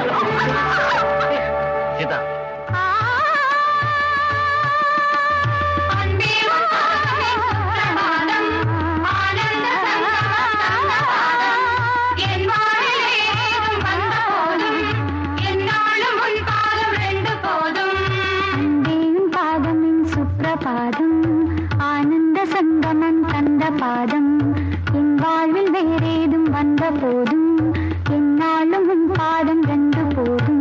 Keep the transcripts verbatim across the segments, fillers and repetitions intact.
சீதா பாதம் ஆனந்த சங்கமம் தந்த பாதம் என் வாழ்வில் வேறேதும் வந்த போதும் என்னாலும் உன் பாதம் ரெண்டு போதும்.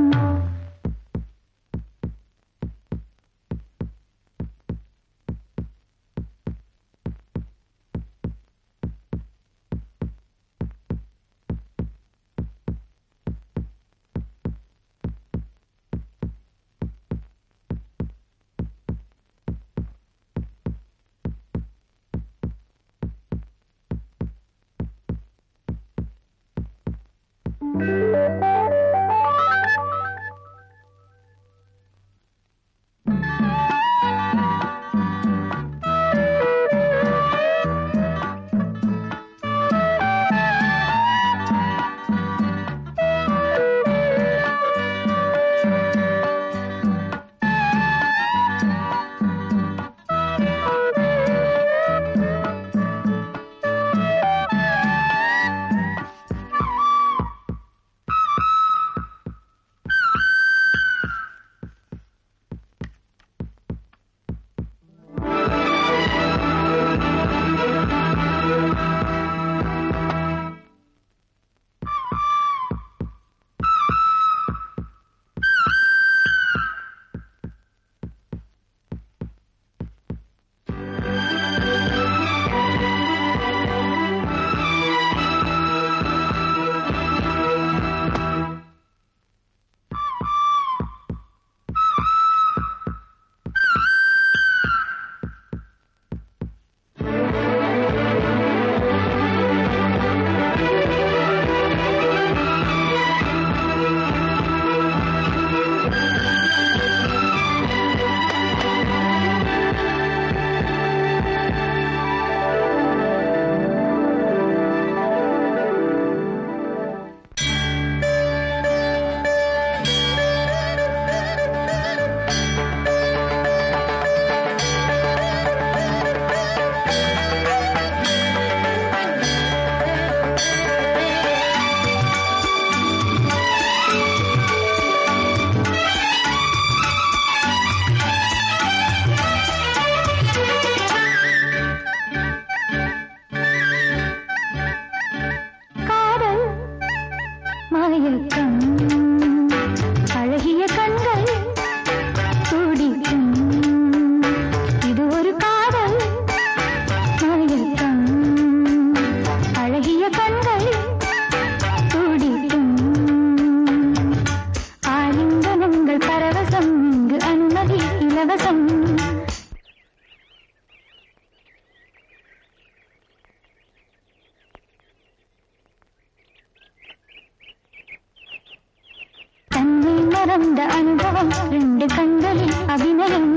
மறந்த அனுபவம் ரெண்டு கண்களில் அபிநயம்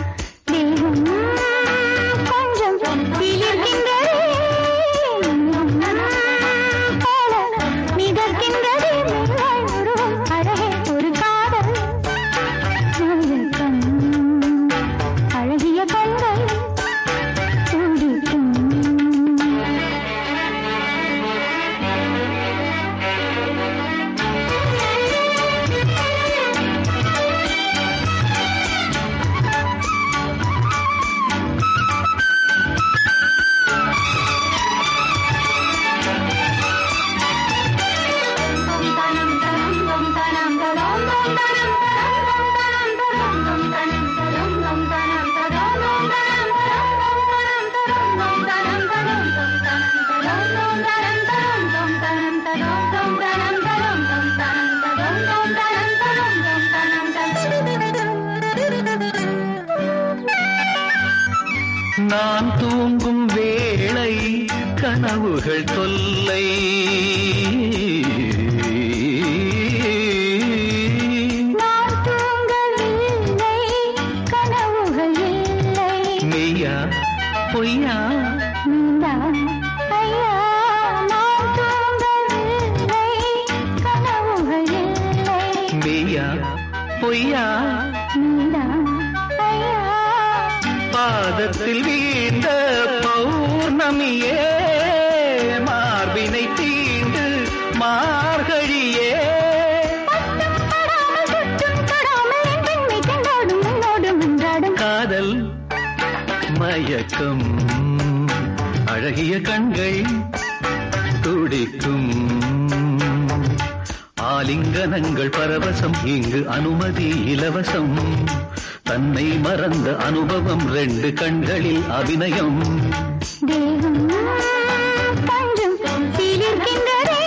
தேகம் கொஞ்சம் பிளிர்கின்றதே மிதக்கின்றதே உருவம் அழகே ஒரு காதல் மயக்கம் அழகிய கண்கள் துடிக்கும். நான் தூங்கும் வேளை கனவுகள் தொல்லை நான் தூங்கவில்லை கனவுகள் இல்லை மெய்யா பொய்யா நீண்டா ஐயா நான் தூங்கவில்லை கனவுகள் இல்லை பொய்யா நீதான் ஐயா பாதத்தில் வீழ்ந்த பௌர்ணமியே மார்பினை தீண்டு மார்கழியே காதல் மயக்கம் அழகிய கண்கள் துடிக்கும் ஆலிங்கனங்கள் பரவசம் இங்கு அனுமதி இலவசம் தன்னை மறந்த அனுபவம் ரெண்டு கண்களில் அபிநயம் தேகம் பஞ்சும் சீலிருக்கின்றதே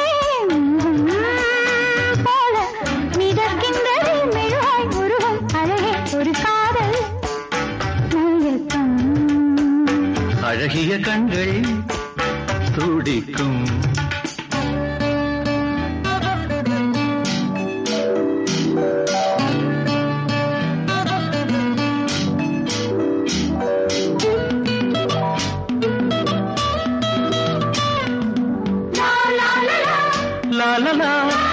போல மிதக்கின்றதே மெழுகாய் உருவம் அழகே ஒரு காதல் மயக்கம் அழகிய கண்கள் துடிக்கும் La la la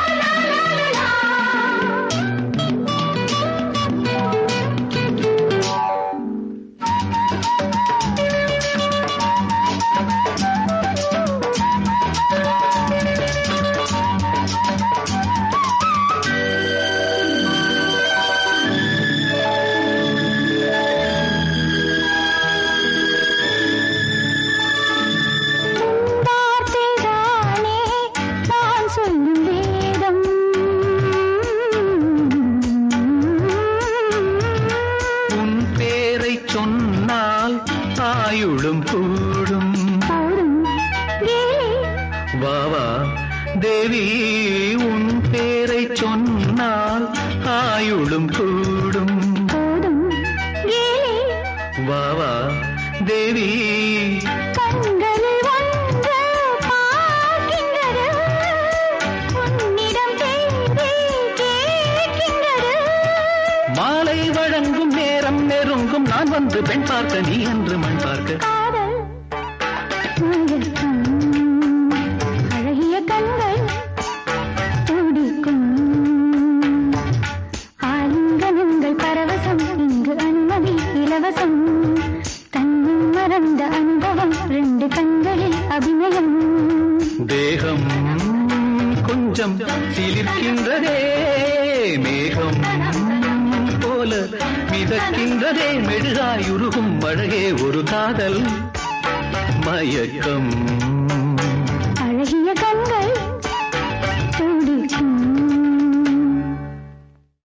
சொன்னால் ஆயுளும் கூடும் வாவா தேவி உன் பேரை சொன்னால் ஆயுளும் கூடும் வாவா தேவி மாலை வழங்கும் நேரம் நெருங்கும் நான் வந்து பெண் பார்க்க நீ என்று மண் பார்க்க அழகிய கண்கள் துடிக்கும் ஆலிங்கனங்கள் பரவசம் இங்கு அனுமதி இலவசம் தன்னை மறந்த அனுபவம் ரெண்டு கண்களில் அபிநயம் தேகம் கொஞ்சம் சிலிர்க்கின்றதே மேகம் போல மிதக்கின்றதே மெழுகாயுருகும் அழகே ஒரு காதல் மயக்கம்